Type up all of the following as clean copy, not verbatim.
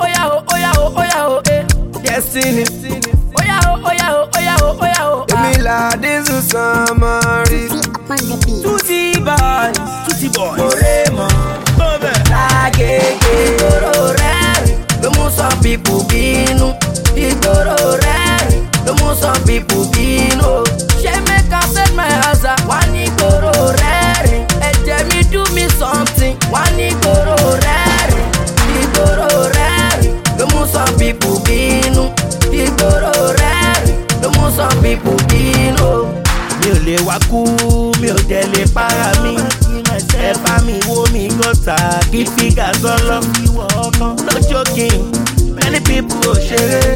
Destiny. Emila, this is summary. Tutti boys. Moremo. Lagege. Igoro rẹ́rìn. Ló mú some people bínú. Igoro rẹ́rìn. Ló mú some people bínú. Ṣé make I set my house up? Wá ní igoro rẹ́rìn. Ẹ̀jẹ̀ mi do me something. Wá ní igoro rẹ́rìn. Igoro rẹ́rìn. Ló mú some people bínú. Igoro rẹ́rìn. Ló mú some people bínú. Mi ò lè wá kú, mi ò dẹ̀ lè para mi. Ẹ bá mi wo mi gọ́ta, kí fígà sọ́lọ́. No joking, many people ò ṣeré.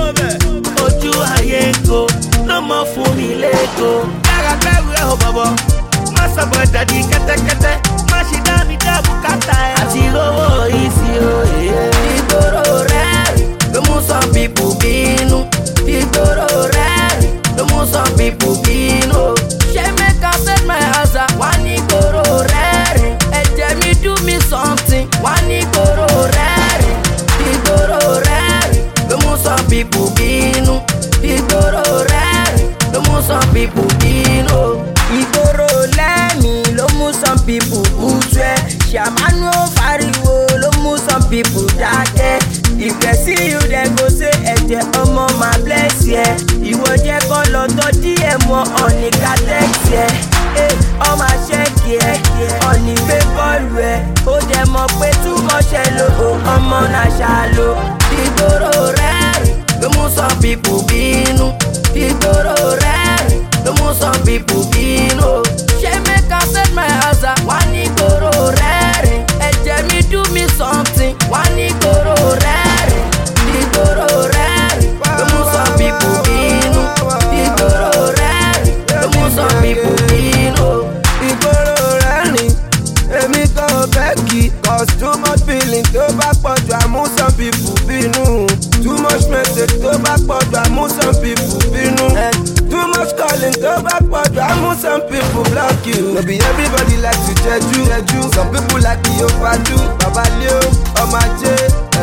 Ojú ayé ń go, ló mọ fún mi lẹ́kọ̀ọ́. Yàrá bẹ̀rù ẹ̀ ò bọ̀bọ̀, má sọ̀bọ̀ dàdí kẹ́tẹ́kẹ́tẹ́. Má ṣe dá mi dá bùkátà ẹ̀. Àti rówó ìsì òye. Ìgboro rẹ́rìn, ló mú some people bínú. Ìgboro rẹ́rìn, ló mú some people bínú. Ṣé make I set my house up? Wá ní ìgboro rẹ́rìn. Ẹ̀jẹ̀ mi do me something. Wá ní ìgboro rẹ́rìn. Ìgboro rẹ́rìn, ló mú some people bínú. Ìgboro rẹ́rìn, ló mú some people bínú. Ìgboro lẹ́mí ló mú some people bújú ẹ̀. Ṣàmánú fariwo ló mú some people dákẹ́. If they see you then go say ẹ̀jẹ̀ ọmọ máa bless yẹ. Ìwọ jẹ́ kọ́ lọ tọ́ díẹ̀ mọ́ ọ̀nì ká text yẹ. Ọmọ àṣẹ́kì ẹ̀ ọ̀nì gbé bọ́ọ̀lù ẹ̀. Ó jẹ́ mọ̀ pé túmọ̀ ṣẹ lo ọmọ náà ṣàlò. Ìgboro rẹ́rìn, ló mú some people bínú. Ìgboro rẹ́rìn, ló mú some people bínú. Ṣé make I set my house up? Wá ní ìgboro rẹ́rìn. Ẹ̀jẹ̀ mi do me something. Wá ní ìgboro rẹ́rìn. Ìgboro rẹ́rìn, ló mú some people bínú. Ìgboro rẹ́rìn, ló mú some people bínú. Ìgboro rẹ́rìn, èmi kan ò fẹ́ kí. Cause too much feeling tó bá pọ̀jù àmú some people bínú. Too much message tó bá pọ̀jù àmú some people bínú. Too much calling tó bá pọ̀jù àmú some people block you. No be everybody like to jẹ́jú. Some people like the overdo. Babaleo, ọmọ ajé,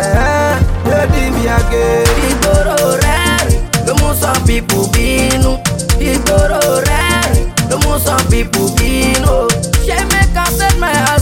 lódì mi àgé. Ìgboro rẹ́rìn, ló mú some people bínú. Ìgboro rẹ́rìn, ló mú some people bínú. Ṣé make I set my house